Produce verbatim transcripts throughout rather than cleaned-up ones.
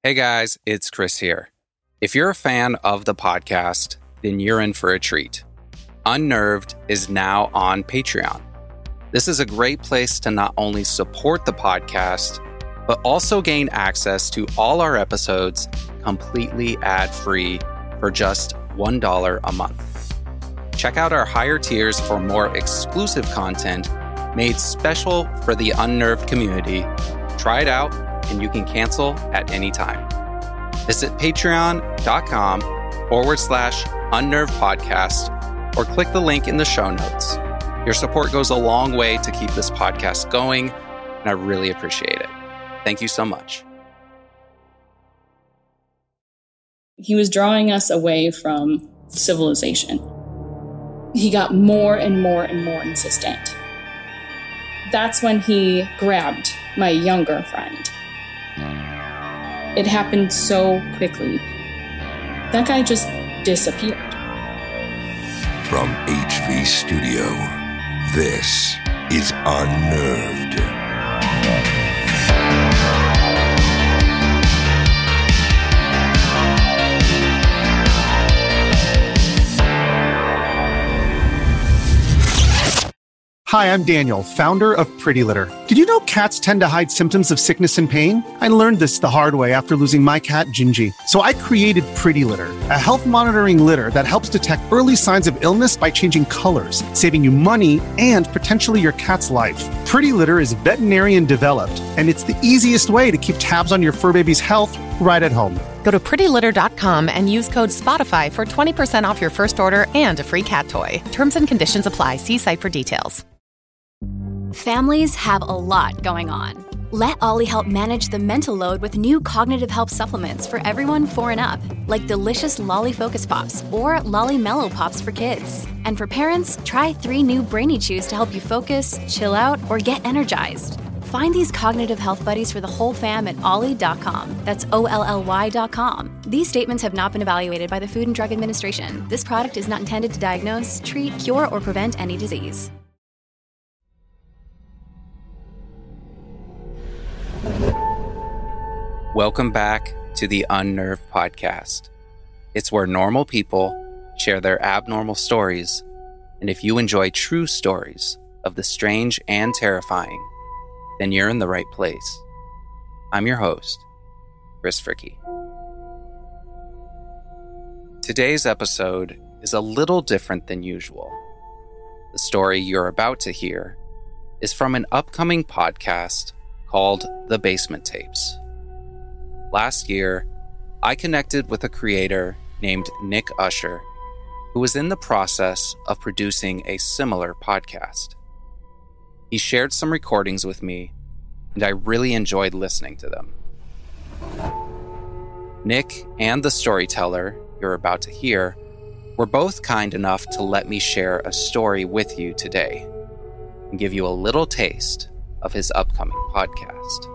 Hey guys, it's Chris here. If you're a fan of the podcast, then you're in for a treat. Unnerved is now on Patreon. This is a great place to not only support the podcast, but also gain access to all our episodes completely ad-free for just one dollar a month. Check out our higher tiers for more exclusive content made special for the Unnerved community. Try it out, and you can cancel at any time. Visit patreon.com forward slash unnerved podcast or click the link in the show notes. Your support goes a long way to keep this podcast going, and I really appreciate it. Thank you so much. He was drawing us away from civilization. He got more and more and more insistent. That's when he grabbed my younger friend. It happened so quickly. That guy just disappeared. From H V Studio, this is Unnerved. Hi, I'm Daniel, founder of Pretty Litter. Did you know cats tend to hide symptoms of sickness and pain? I learned this the hard way after losing my cat, Gingy. So I created Pretty Litter, a health monitoring litter that helps detect early signs of illness by changing colors, saving you money and potentially your cat's life. Pretty Litter is veterinarian developed, and it's the easiest way to keep tabs on your fur baby's health right at home. Go to pretty litter dot com and use code SPOTIFY for twenty percent off your first order and a free cat toy. Terms and conditions apply. See site for details. Families have a lot going on. Let Ollie help manage the mental load with new cognitive help supplements for everyone four and up, like delicious Lolly Focus Pops or Lolly Mellow Pops for kids. And for parents, try three new Brainy Chews to help you focus, chill out, or get energized. Find these cognitive health buddies for the whole fam at ollie dot com. That's O L L Y dot com. These statements have not been evaluated by the Food and Drug Administration. This product is not intended to diagnose, treat, cure, or prevent any disease. Welcome back to the Unnerved podcast. It's where normal people share their abnormal stories, and if you enjoy true stories of the strange and terrifying, then you're in the right place. I'm your host, Chris Fricke. Today's episode is a little different than usual. The story you're about to hear is from an upcoming podcast called The Basement Tapes. Last year, I connected with a creator named Nick Usher, who was in the process of producing a similar podcast. He shared some recordings with me, and I really enjoyed listening to them. Nick and the storyteller you're about to hear were both kind enough to let me share a story with you today and give you a little taste of his upcoming podcast.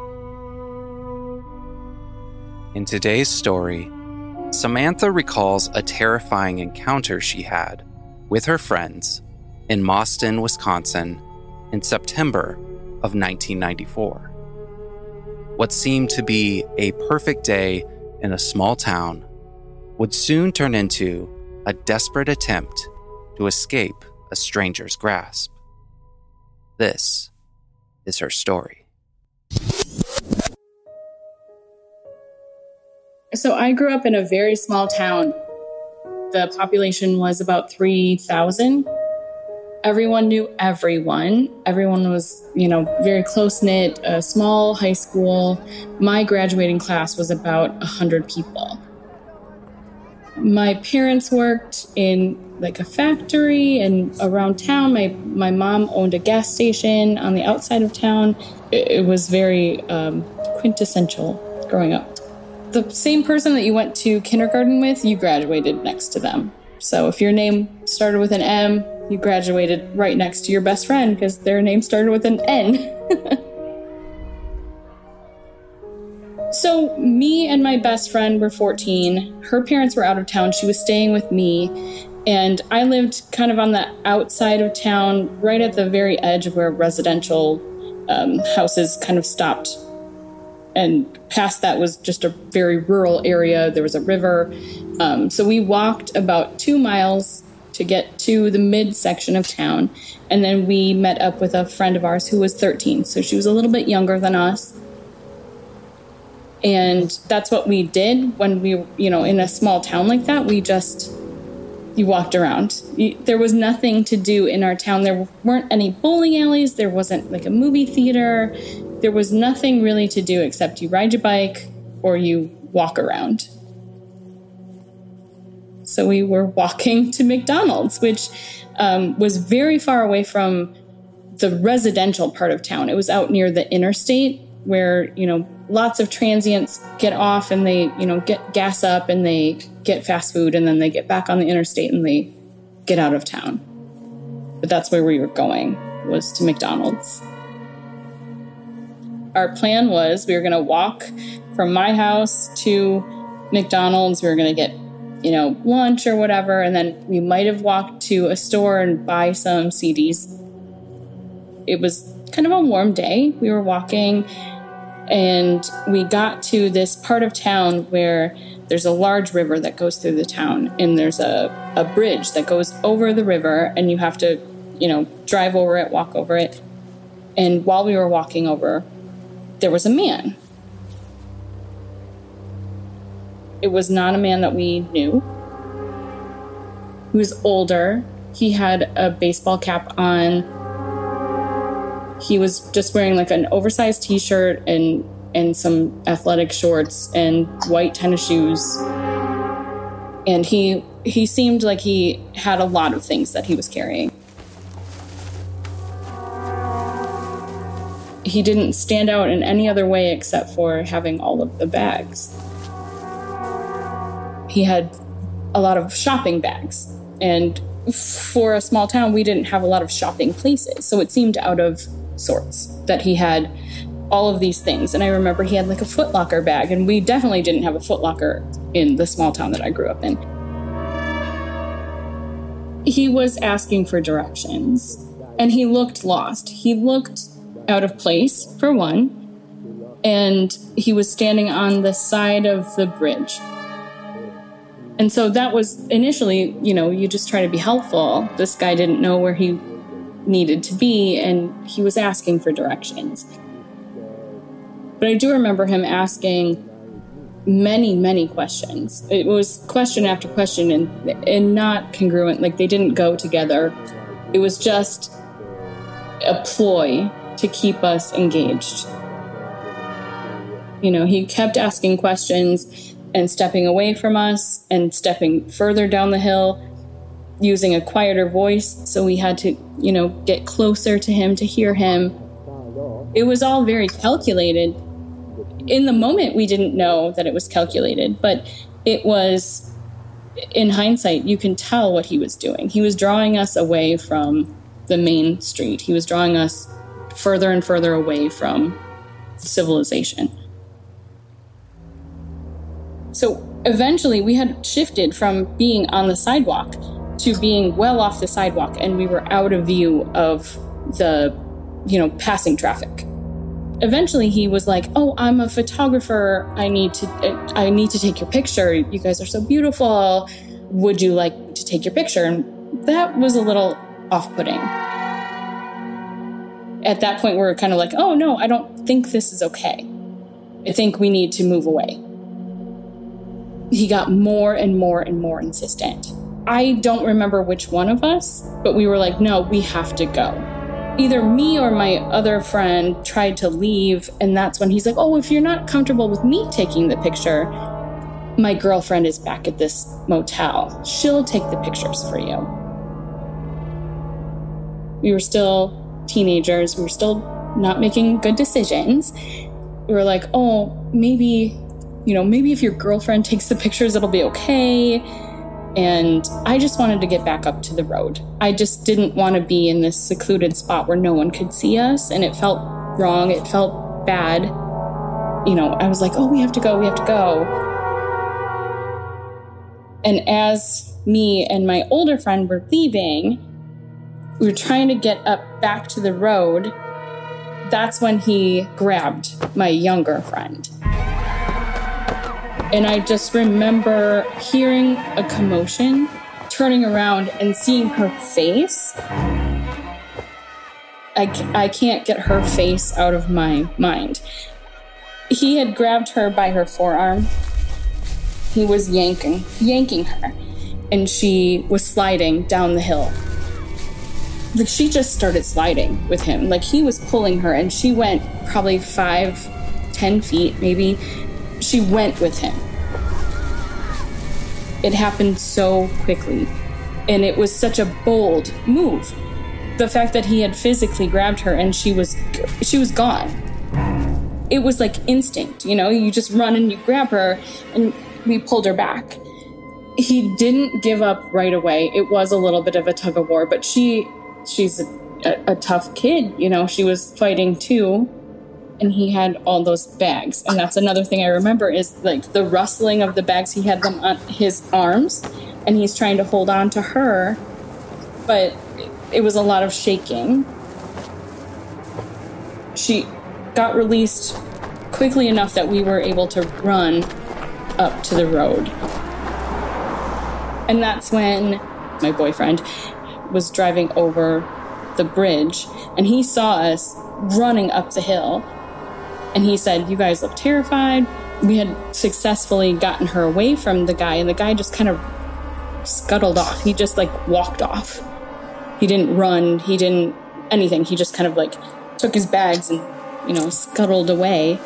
In today's story, Samantha recalls a terrifying encounter she had with her friends in Mauston, Wisconsin in September of nineteen ninety-four. What seemed to be a perfect day in a small town would soon turn into a desperate attempt to escape a stranger's grasp. This is her story. So I grew up in a very small town. The population was about three thousand. Everyone knew everyone. Everyone was, you know, very close-knit, a small high school. My graduating class was about one hundred people. My parents worked in like a factory and around town. My, my mom owned a gas station on the outside of town. It, it was very um, quintessential growing up. The same person that you went to kindergarten with, you graduated next to them. So if your name started with an M, you graduated right next to your best friend because their name started with an N. So me and my best friend were fourteen. Her parents were out of town. She was staying with me. And I lived kind of on the outside of town, right at the very edge of where residential um, houses kind of stopped. And past that was just a very rural area. There was a river. Um, so we walked about two miles to get to the midsection of town. And then we met up with a friend of ours who was thirteen. So she was a little bit younger than us. And that's what we did when we, you know, in a small town like that, we just, you walked around. You, there was nothing to do in our town. There weren't any bowling alleys. There wasn't like a movie theater. There was nothing really to do except you ride your bike or you walk around. So we were walking to McDonald's, which um, was very far away from the residential part of town. It was out near the interstate where, you know, lots of transients get off and they, you know, get gas up and they get fast food and then they get back on the interstate and they get out of town. But that's where we were going, was to McDonald's. Our plan was we were going to walk from my house to McDonald's. We were going to get, you know, lunch or whatever. And then we might have walked to a store and buy some C Ds. It was kind of a warm day. We were walking and we got to this part of town where there's a large river that goes through the town. And there's a, a bridge that goes over the river and you have to, you know, drive over it, walk over it. And while we were walking over, there was a man. It was not a man that we knew. He was older. He had a baseball cap on. He was just wearing like an oversized t-shirt and, and some athletic shorts and white tennis shoes. And he he seemed like he had a lot of things that he was carrying. He didn't stand out in any other way except for having all of the bags. He had a lot of shopping bags. And for a small town, we didn't have a lot of shopping places. So it seemed out of sorts that he had all of these things. And I remember he had like a Foot Locker bag. And we definitely didn't have a Foot Locker in the small town that I grew up in. He was asking for directions. And he looked lost. He looked out of place, for one, and he was standing on the side of the bridge. And so that was initially, you know, you just try to be helpful. This guy didn't know where he needed to be, and he was asking for directions. But I do remember him asking many, many questions. It was question after question and, and not congruent, like they didn't go together. It was just a ploy to keep us engaged. You know, he kept asking questions and stepping away from us and stepping further down the hill, using a quieter voice. So we had to, you know, get closer to him to hear him. It was all very calculated. In the moment, we didn't know that it was calculated, but it was, in hindsight, you can tell what he was doing. He was drawing us away from the main street. He was drawing us further and further away from civilization. So eventually we had shifted from being on the sidewalk to being well off the sidewalk, and we were out of view of the, you know, passing traffic. Eventually he was like, "Oh, I'm a photographer. I need to I need to take your picture. You guys are so beautiful. Would you like to take your picture?" And that was a little off-putting. At that point, we were kind of like, "Oh, no, I don't think this is okay. I think we need to move away." He got more and more and more insistent. I don't remember which one of us, but we were like, "No, we have to go." Either me or my other friend tried to leave, and that's when he's like, "Oh, if you're not comfortable with me taking the picture, my girlfriend is back at this motel. She'll take the pictures for you." We were still teenagers. We were still not making good decisions. We were like, "Oh, maybe, you know, maybe if your girlfriend takes the pictures, it'll be okay." And I just wanted to get back up to the road. I just didn't want to be in this secluded spot where no one could see us. And it felt wrong. It felt bad. You know, I was like, "Oh, we have to go. We have to go." And as me and my older friend were leaving, we were trying to get up back to the road. That's when he grabbed my younger friend. And I just remember hearing a commotion, turning around and seeing her face. I, I can't get her face out of my mind. He had grabbed her by her forearm. He was yanking, yanking her, and she was sliding down the hill. Like, she just started sliding with him. Like, he was pulling her, and she went probably five, ten feet, maybe. She went with him. It happened so quickly, and it was such a bold move. The fact that he had physically grabbed her and she was she was gone. It was like instinct, you know, you just run and you grab her, and we pulled her back. He didn't give up right away. It was a little bit of a tug of war, but she she's a, a, a tough kid, you know, she was fighting too. And he had all those bags. And that's another thing I remember is like the rustling of the bags. He had them on his arms and he's trying to hold on to her, but it was a lot of shaking. She got released quickly enough that we were able to run up to the road. And that's when my boyfriend was driving over the bridge and he saw us running up the hill. And he said, "You guys look terrified." We had successfully gotten her away from the guy, and the guy just kind of scuttled off. He just like walked off. He didn't run. He didn't anything. He just kind of like took his bags and, you know, scuttled away.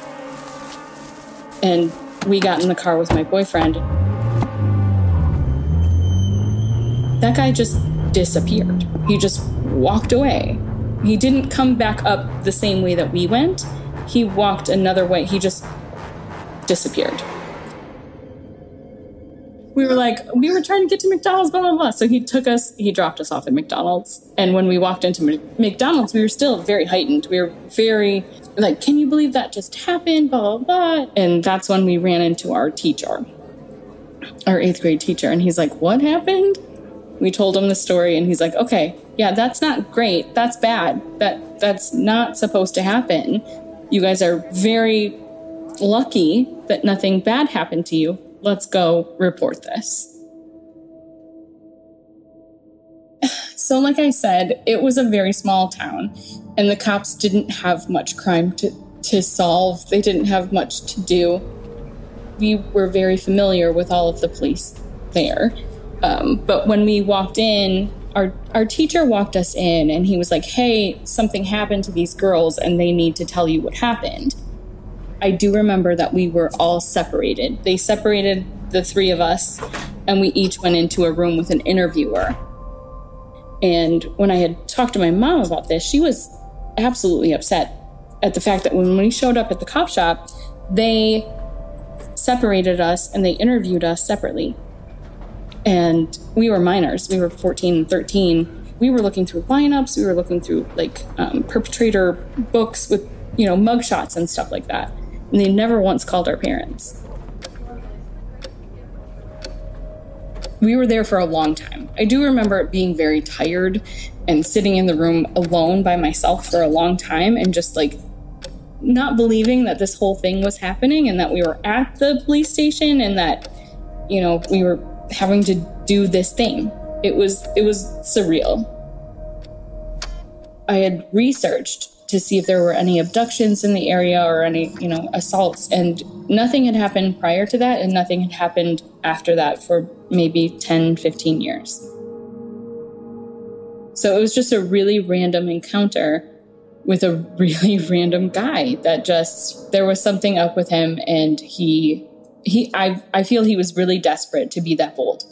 And we got in the car with my boyfriend. That guy just disappeared. He just walked away. He didn't come back up the same way that we went. He walked another way. He just disappeared. We were like, we were trying to get to McDonald's, blah, blah, blah. So he took us, he dropped us off at McDonald's. And when we walked into McDonald's, we were still very heightened. We were very like, can you believe that just happened? Blah, blah, blah. And that's when we ran into our teacher, our eighth grade teacher. And he's like, what happened? We told him the story and he's like, okay, yeah, that's not great. That's bad. That that's not supposed to happen. You guys are very lucky that nothing bad happened to you. Let's go report this. So like I said, it was a very small town and the cops didn't have much crime to, to solve. They didn't have much to do. We were very familiar with all of the police there. Um, but when we walked in, our, our teacher walked us in and he was like, hey, something happened to these girls and they need to tell you what happened. I do remember that we were all separated. They separated the three of us and we each went into a room with an interviewer. And when I had talked to my mom about this, she was absolutely upset at the fact that when we showed up at the cop shop, they separated us and they interviewed us separately. And we were minors. We were fourteen and thirteen. We were looking through lineups. We were looking through like um, perpetrator books with, you know, mugshots and stuff like that. And they never once called our parents. We were there for a long time. I do remember it being very tired and sitting in the room alone by myself for a long time and just like not believing that this whole thing was happening and that we were at the police station and that, you know, we were having to do this thing. It was it was surreal. I had researched to see if there were any abductions in the area or any, you know, assaults, and nothing had happened prior to that and nothing had happened after that for maybe ten, fifteen years. So it was just a really random encounter with a really random guy that just, there was something up with him and he He, I, I feel he was really desperate to be that bold.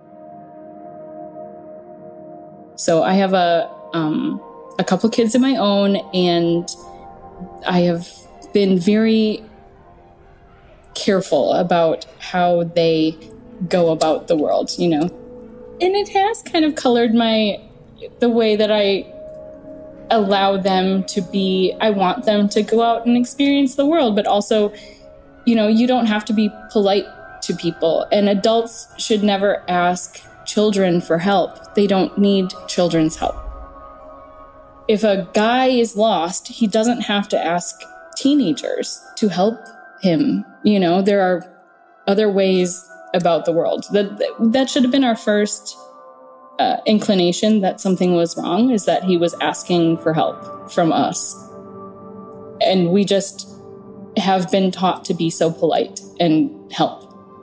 So I have a um, a couple kids of my own, and I have been very careful about how they go about the world, you know. And it has kind of colored my the way that I allow them to be. I want them to go out and experience the world, but also, you know, you don't have to be polite to people, and adults should never ask children for help. They don't need children's help. If a guy is lost, he doesn't have to ask teenagers to help him. You know, there are other ways about the world. That that should have been our first uh, inclination that something was wrong, is that he was asking for help from us. And we just have been taught to be so polite and help.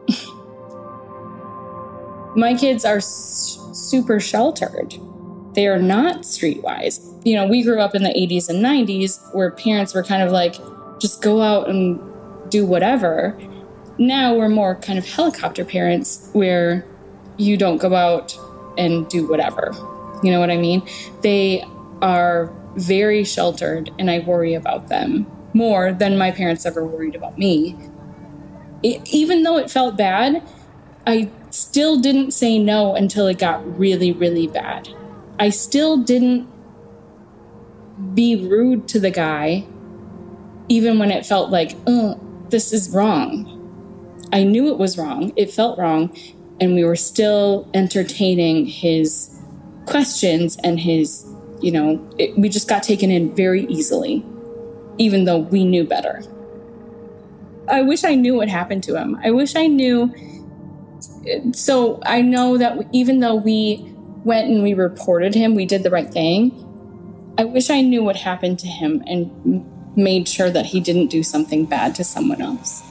My kids are s- super sheltered. They are not streetwise. You know, we grew up in the eighties and nineties where parents were kind of like, just go out and do whatever. Now we're more kind of helicopter parents where you don't go out and do whatever. You know what I mean? They are very sheltered, and I worry about them more than my parents ever worried about me. It, even though it felt bad, I still didn't say no until it got really, really bad. I still didn't be rude to the guy, even when it felt like, oh, this is wrong. I knew it was wrong. It felt wrong. And we were still entertaining his questions and his, you know, it, we just got taken in very easily, even though we knew better. I wish I knew what happened to him. I wish I knew. So I know that even though we went and we reported him, we did the right thing. I wish I knew what happened to him and made sure that he didn't do something bad to someone else.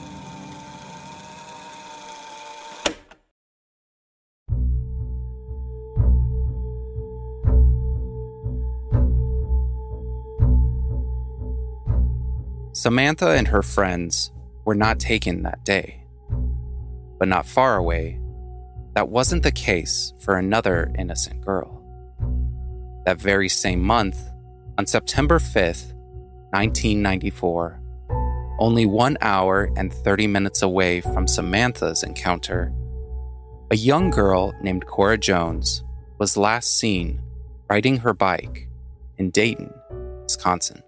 Samantha and her friends were not taken that day. But not far away, that wasn't the case for another innocent girl. That very same month, on September fifth, nineteen ninety-four, only one hour and thirty minutes away from Samantha's encounter, a young girl named Cora Jones was last seen riding her bike in Dayton, Wisconsin.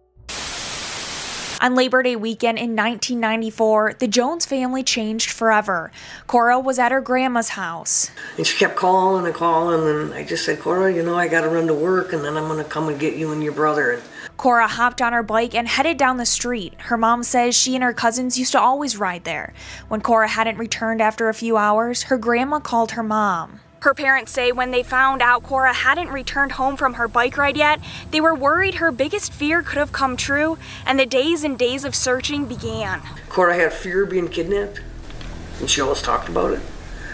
On Labor Day weekend in nineteen ninety-four, the Jones family changed forever. Cora was at her grandma's house. And she kept calling and calling, and I just said, Cora, you know, I got to run to work, and then I'm going to come and get you and your brother. Cora hopped on her bike and headed down the street. Her mom says she and her cousins used to always ride there. When Cora hadn't returned after a few hours, her grandma called her mom. Her parents say when they found out Cora hadn't returned home from her bike ride yet, they were worried her biggest fear could have come true, and the days and days of searching began. Cora had fear of being kidnapped, and she always talked about it.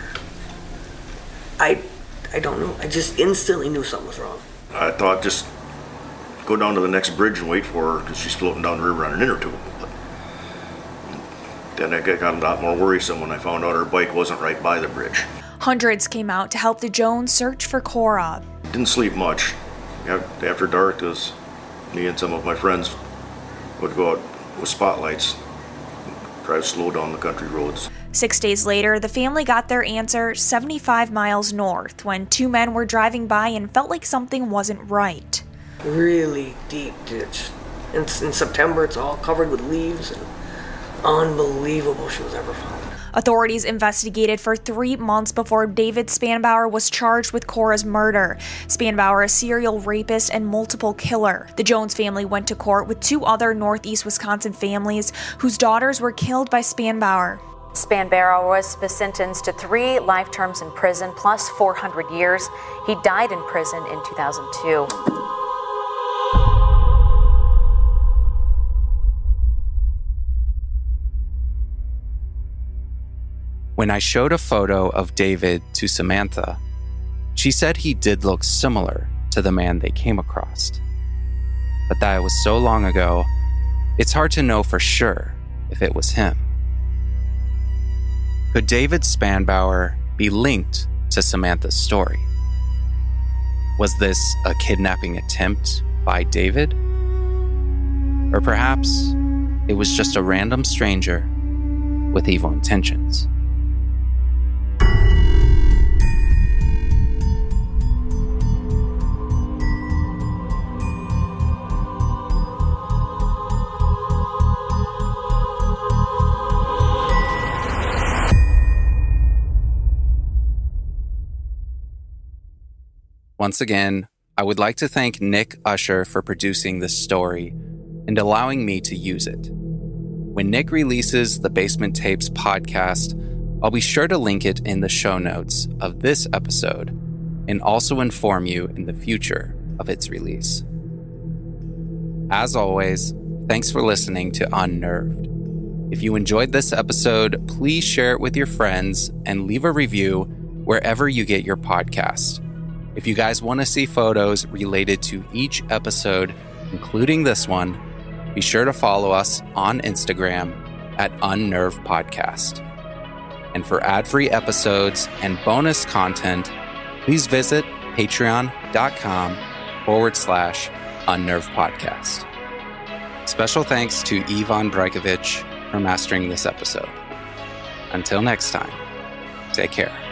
I, I don't know. I just instantly knew something was wrong. I thought just go down to the next bridge and wait for her because she's floating down the river on an inner tube. But then I got a lot more worrisome when I found out her bike wasn't right by the bridge. Hundreds came out to help the Jones search for Cora. Didn't sleep much. After dark, was me and some of my friends would go out with spotlights, drive slow down the country roads. Six days later, the family got their answer seventy-five miles north when two men were driving by and felt like something wasn't right. Really deep ditch. In, in September, it's all covered with leaves, and unbelievable she was ever found. Authorities investigated for three months before David Spanbauer was charged with Cora's murder. Spanbauer, a serial rapist and multiple killer. The Jones family went to court with two other Northeast Wisconsin families whose daughters were killed by Spanbauer. Spanbauer was sentenced to three life terms in prison plus four hundred years. He died in prison in two thousand two. When I showed a photo of David to Samantha, she said he did look similar to the man they came across. But that was so long ago, it's hard to know for sure if it was him. Could David Spanbauer be linked to Samantha's story? Was this a kidnapping attempt by David? Or perhaps it was just a random stranger with evil intentions? Once again, I would like to thank Nick Usher for producing this story and allowing me to use it. When Nick releases the Basement Tapes podcast, I'll be sure to link it in the show notes of this episode and also inform you in the future of its release. As always, thanks for listening to Unnerved. If you enjoyed this episode, please share it with your friends and leave a review wherever you get your podcast. If you guys want to see photos related to each episode, including this one, be sure to follow us on Instagram at Unnerved Podcast. And for ad-free episodes and bonus content, please visit patreon.com forward slash Unnerved Podcast. Special thanks to Ivan Brajkovic for mastering this episode. Until next time, take care.